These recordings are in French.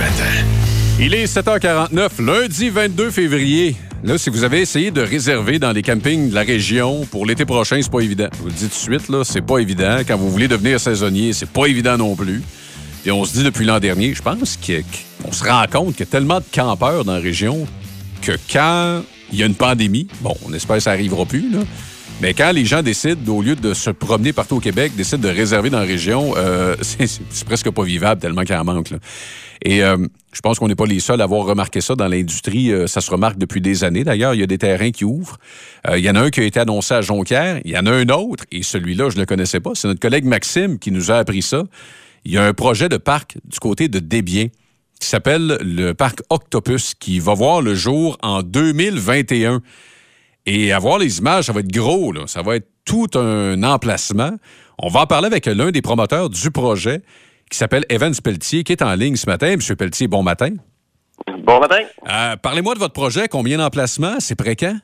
matin. Il est 7h49, lundi 22 février. Là, si vous avez essayé de réserver dans les campings de la région pour l'été prochain, c'est pas évident. Je vous le dis tout de suite, là, c'est pas évident. Quand vous voulez devenir saisonnier, c'est pas évident non plus. Et on se dit depuis l'an dernier, je pense qu'on se rend compte qu'il y a tellement de campeurs dans la région que quand il y a une pandémie, bon, on espère que ça n'arrivera plus, là, mais quand les gens décident, au lieu de se promener partout au Québec, décident de réserver dans la région, c'est presque pas vivable tellement qu'il en manque, là. Et je pense qu'on n'est pas les seuls à avoir remarqué ça dans l'industrie. Ça se remarque depuis des années. D'ailleurs, il y a des terrains qui ouvrent. Il y en a un qui a été annoncé à Jonquière. Il y en a un autre, et celui-là, je ne le connaissais pas. C'est notre collègue Maxime qui nous a appris ça. Il y a un projet de parc du côté de Desbiens qui s'appelle le parc Octopus, qui va voir le jour en 2021. Et à voir les images, ça va être gros, là. Ça va être tout un emplacement. On va en parler avec l'un des promoteurs du projet, qui s'appelle Evans Pelletier, qui est en ligne ce matin. Monsieur Pelletier, bon matin. Bon matin. Parlez-moi de votre projet. Combien d'emplacements? C'est prêt quand?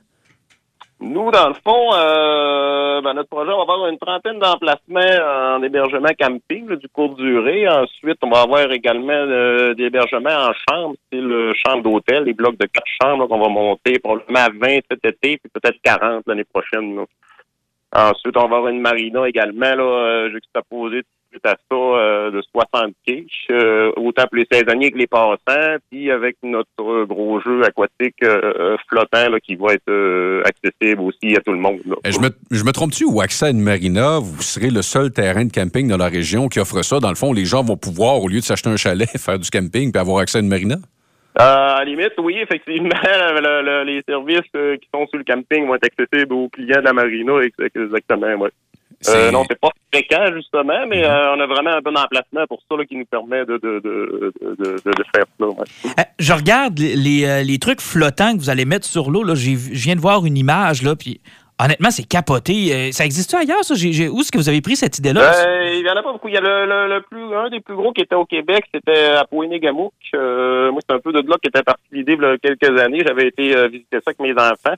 Nous, dans le fond, notre projet, on va avoir une trentaine d'emplacements en hébergement camping là, du courte durée. Ensuite, on va avoir également des hébergements en chambre, c'est le chambre d'hôtel, les blocs de 4 chambres là, qu'on va monter probablement à 20 cet été, puis peut-être 40 l'année prochaine. Là. Ensuite, on va avoir une marina également, là, juxtaposée tout à ça de 60 quiches, autant pour les saisonniers que les passants, puis avec notre gros jeu aquatique flottant là, qui va être accessible aussi à tout le monde. Là. Je me trompe-tu ou accès à une marina, vous serez le seul terrain de camping dans la région qui offre ça? Dans le fond, les gens vont pouvoir, au lieu de s'acheter un chalet, faire du camping puis avoir accès à une marina? À la limite, oui, effectivement, les services qui sont sur le camping vont être accessibles aux clients de la marina, exactement, oui. Non, c'est pas fréquent, justement, mais on a vraiment un bon emplacement pour ça là, qui nous permet de faire ça. Ouais. Je regarde les trucs flottants que vous allez mettre sur l'eau. Là, je viens de voir une image, là, puis honnêtement, c'est capoté. Ça existe ailleurs, ça? Où est-ce que vous avez pris cette idée-là? Il y en a pas beaucoup. Il y a un des plus gros qui était au Québec, c'était à Pointe-Gamouk. Moi, c'est un peu de là qu'était partie l'idée il y a quelques années. J'avais été visiter ça avec mes enfants.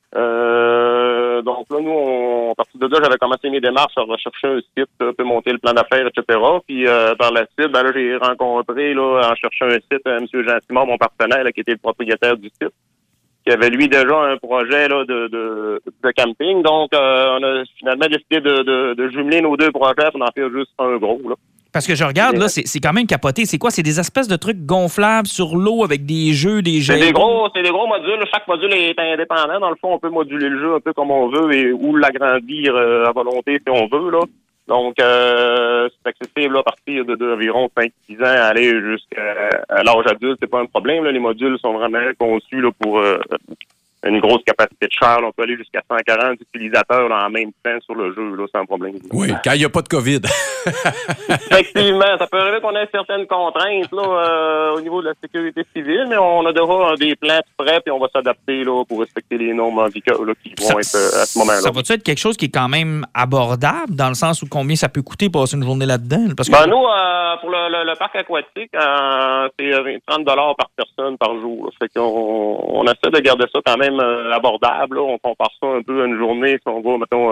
Donc là, nous, à partir de là, j'avais commencé mes démarches à rechercher un site, un peu monter le plan d'affaires, etc. Puis par la suite, là, j'ai rencontré, là, en cherchant un site, M. Jean-Simon, mon partenaire, là, qui était le propriétaire du site, qui avait, lui, déjà un projet là, de camping. Donc, on a finalement décidé de jumeler nos deux projets pour en faire juste un gros, là. Parce que je regarde, là, c'est quand même capoté. C'est quoi? C'est des espèces de trucs gonflables sur l'eau avec des jeux, des jets? C'est des gros modules. Chaque module est indépendant. Dans le fond, on peut moduler le jeu un peu comme on veut ou l'agrandir à volonté si on veut, là. Donc, c'est accessible là, à partir d'environ 5-6 ans à aller jusqu'à l'âge adulte. C'est pas un problème. Là. Les modules sont vraiment conçus là, pour une grosse capacité de charge. On peut aller jusqu'à 140 utilisateurs là, en même temps sur le jeu, là, sans problème. Oui, quand il n'y a pas de COVID. Effectivement, ça peut arriver qu'on ait certaines contraintes là, au niveau de la sécurité civile, mais on a déjà des plans prêts et on va s'adapter là, pour respecter les normes en vigueur là, qui vont être à ce moment-là. Ça va-tu être quelque chose qui est quand même abordable dans le sens où combien ça peut coûter passer une journée là-dedans? Parce que... nous, pour le parc aquatique, c'est 30 $ par personne par jour. Là. Fait qu'on essaie de garder ça quand même abordable. Là. On compare ça un peu à une journée. Si on va, mettons,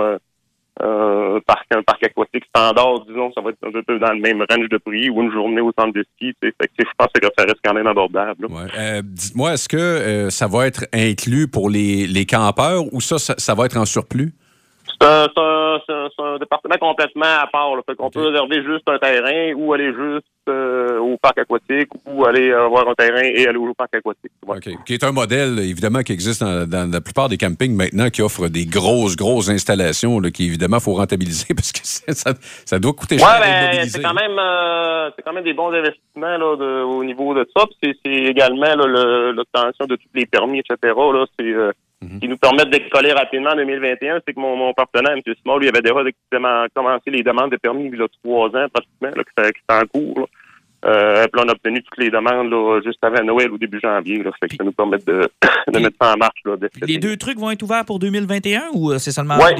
un parc aquatique standard, disons, ça va être un peu dans le même range de prix ou une journée au centre de ski. Je pense que ça reste quand même abordable. Ouais. Dites-moi, est-ce que ça va être inclus pour les campeurs ou ça va être en surplus? C'est un département complètement à part. Là. Fait qu'on peut réserver juste un terrain ou aller juste au parc aquatique ou aller avoir un terrain et aller au parc aquatique. Ouais. OK. Qui est un modèle, évidemment, qui existe dans la plupart des campings maintenant, qui offre des grosses installations là, qui, évidemment, il faut rentabiliser parce que ça doit coûter cher à immobiliser. C'est quand même des bons investissements là, au niveau de ça. Puis c'est également l'obtention de tous les permis, etc. Là, qui nous permettent d'écoller rapidement en 2021, c'est que mon partenaire, M. Simon, lui, avait déjà commencé les demandes de permis il y a 3 ans, pratiquement, là, qui étaient en cours. Là. Puis là, on a obtenu toutes les demandes là, juste avant Noël ou début janvier. Là, fait que ça nous permet de mettre ça en marche. Là, les deux trucs vont être ouverts pour 2021 ou c'est seulement... Oui,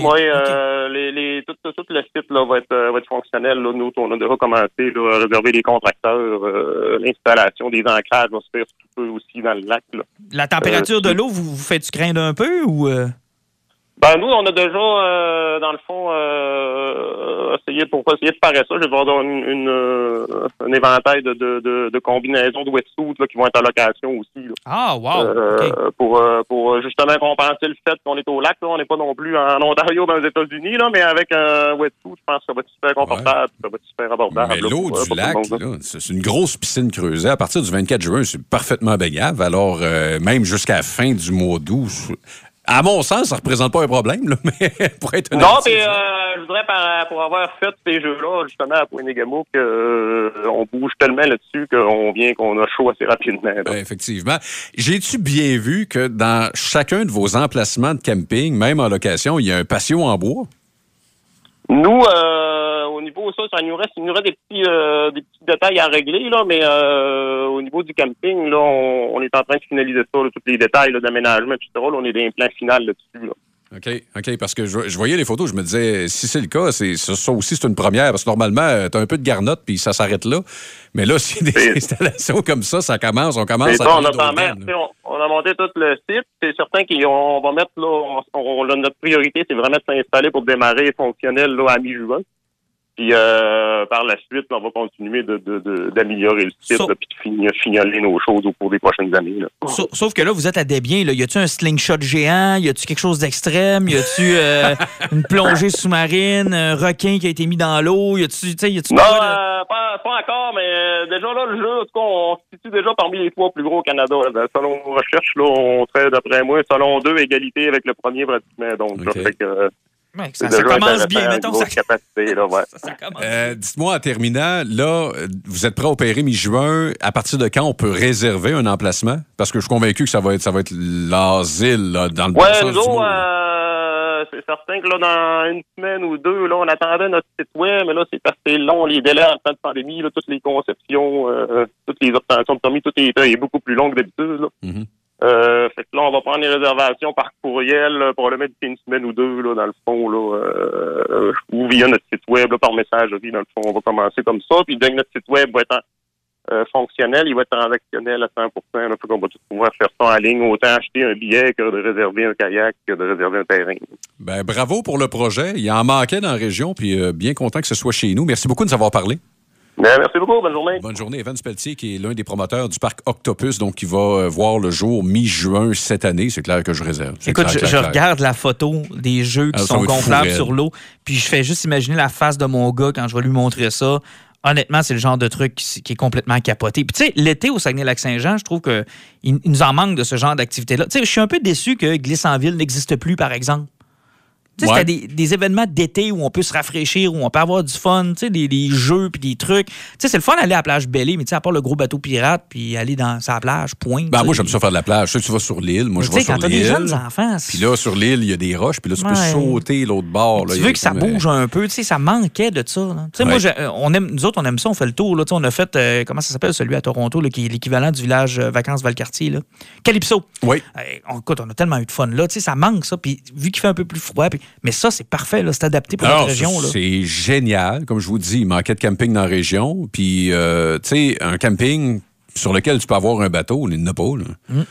tout le site là, va être fonctionnel. Là. Nous, on a déjà commencé là, à réserver les contracteurs. L'installation des ancrages va se faire un peu aussi dans le lac. Là. La température de l'eau, vous faites-tu craindre un peu ou... Nous, on a déjà, dans le fond, essayer de parer ça, je vais avoir un éventail de combinaisons de wetsuits là, qui vont être en location aussi. Là. Ah, wow! Okay. Pour justement compenser le fait qu'on est au lac. Là. On n'est pas non plus en Ontario dans les États-Unis, là, mais avec un wetsuit, je pense que ça va être super confortable, ça va être super abordable. Mais l'eau du lac, là, c'est une grosse piscine creusée. À partir du 24 juin, c'est parfaitement baignable. Alors, même jusqu'à la fin du mois d'août, à mon sens, ça ne représente pas un problème, là, mais pour être honnête. Non, mais je voudrais, pour avoir fait ces jeux-là, justement, à Pointe-Négamo, qu'on bouge tellement là-dessus qu'on a chaud assez rapidement. Effectivement. J'ai-tu bien vu que dans chacun de vos emplacements de camping, même en location, il y a un patio en bois? Nous, au niveau ça nous reste des petits détails à régler, là, mais au niveau du camping, là, on est en train de finaliser ça, là, tous les détails là, d'aménagement, etc. Là, on est dans un plan final là-dessus. Là. OK, parce que je voyais les photos, je me disais, si c'est le cas, ça aussi, c'est une première, parce que normalement, tu as un peu de garnotte, puis ça s'arrête là. Mais là, s'il y a des installations comme ça, on commence à... On a monté tout le site. C'est certain qu'on va mettre, là, notre priorité, c'est vraiment de s'installer pour démarrer fonctionnel là, à mi-juin. Puis par la suite, on va continuer d'améliorer le site puis de fignoler nos choses au cours des prochaines années. Là. Sauf que là, vous êtes à Desbiens. Là. Y a-tu un slingshot géant? Y a-tu quelque chose d'extrême? Y a-tu une plongée sous-marine? Un requin qui a été mis dans l'eau? Non, pas encore, mais déjà là, le jeu, on se situe déjà parmi les 3 plus gros au Canada. Là. Selon nos recherches, là, on serait, d'après moi, selon 2, égalité avec le premier pratiquement. Donc, ça fait que... Ouais, ça commence bien, mettons. Capacité, là, ouais. ça commence bien. Dites-moi en terminant, là, vous êtes prêt à opérer mi-juin. À partir de quand on peut réserver un emplacement? Parce que je suis convaincu que ça va être l'asile, là, dans le bon sens du mot. C'est certain que là, dans une semaine ou 2, là, on attendait notre site web, mais là, c'est assez long, les délais en temps de pandémie, là, toutes les conceptions, toutes les obtentions de permis, tout est beaucoup plus long que d'habitude. Là. Mm-hmm. Fait que là, on va prendre les réservations par courriel, probablement d'ici une semaine ou 2, là, dans le fond, là, ou via notre site web, là, par messagerie, dans le fond, on va commencer comme ça, puis dès que notre site web va être fonctionnel, il va être transactionnel à 100%, là, fait qu'on va tout pouvoir faire ça en ligne, autant acheter un billet que de réserver un kayak, que de réserver un terrain. Ben, bravo pour le projet, il en manquait dans la région, puis bien content que ce soit chez nous. Merci beaucoup de nous avoir parlé. Merci beaucoup. Bonne journée. Bonne journée. Evans Pelletier, qui est l'un des promoteurs du parc Octopus, donc qui va voir le jour mi-juin cette année. C'est clair que je réserve. Écoute, je regarde la photo des jeux qui sont gonflables sur l'eau, puis je fais juste imaginer la face de mon gars quand je vais lui montrer ça. Honnêtement, c'est le genre de truc qui est complètement capoté. Puis tu sais, l'été au Saguenay-Lac-Saint-Jean, je trouve qu'il nous en manque de ce genre d'activité-là. Tu sais, je suis un peu déçu que Glisse en ville n'existe plus, par exemple. Tu sais, c'était des événements d'été où on peut se rafraîchir, où on peut avoir du fun, tu sais, des jeux puis des trucs. Tu sais, c'est le fun d'aller à la plage Bellée, mais tu sais, à part le gros bateau pirate puis aller dans sa plage, point. Ben, moi, j'aime ça faire de la plage. Tu sais, tu vas sur l'île, moi, je vais sur l'île. Quand t'as des jeunes enfants... Puis là, sur l'île, il y a des roches, puis là, tu peux sauter l'autre bord. Là, tu veux que ça bouge un peu, tu sais, ça manquait de ça. Tu sais, moi, nous autres, on aime ça, on fait le tour. Là, on a fait, comment ça s'appelle, celui à Toronto, là, qui est l'équivalent du village Vacances Valcartier, là. Calypso. Oui. Écoute, on a tellement eu de fun là. Tu sais, ça manque, ça. Puis vu qu'il fait un peu plus froid, mais ça, c'est parfait. Là, c'est adapté pour notre région. Là. C'est génial. Comme je vous dis, il manquait de camping dans la région. Puis, tu sais, un camping sur lequel tu peux avoir un bateau, il n'y en a pas. Là.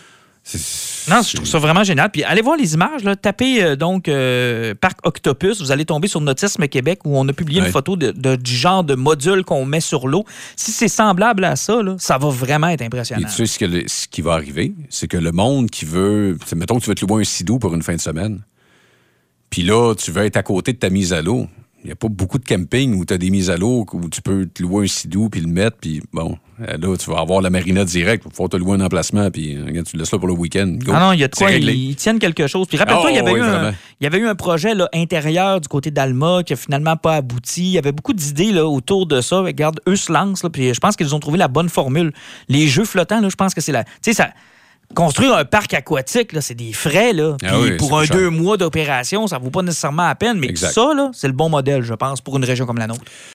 Non, je trouve ça vraiment génial. Puis allez voir les images. Là. Tapez donc Parc Octopus. Vous allez tomber sur Nautisme Québec où on a publié une photo du genre de module qu'on met sur l'eau. Si c'est semblable à ça, là, ça va vraiment être impressionnant. Et tu sais ce qui va arriver, c'est que le monde qui veut... Mettons que tu veux te louer un sidou pour une fin de semaine. Puis là, tu veux être à côté de ta mise à l'eau. Il n'y a pas beaucoup de camping où tu as des mises à l'eau où tu peux te louer un sidou puis le mettre. Puis bon, là, tu vas avoir la marina direct. Il faut te louer un emplacement. Puis regarde, tu le laisses là pour le week-end. Go. Ah non, il y a de quoi. Ils tiennent quelque chose. Puis rappelle-toi, il y avait eu un projet là, intérieur du côté d'Alma qui n'a finalement pas abouti. Il y avait beaucoup d'idées là, autour de ça. Regarde, eux se lancent. Là, puis je pense qu'ils ont trouvé la bonne formule. Les jeux flottants, là, je pense que c'est la... Tu sais, ça... Construire un parc aquatique, là, c'est des frais. Là. Puis pour 2 mois d'opération, ça ne vaut pas nécessairement la peine. Mais ça, là, c'est le bon modèle, je pense, pour une région comme la nôtre.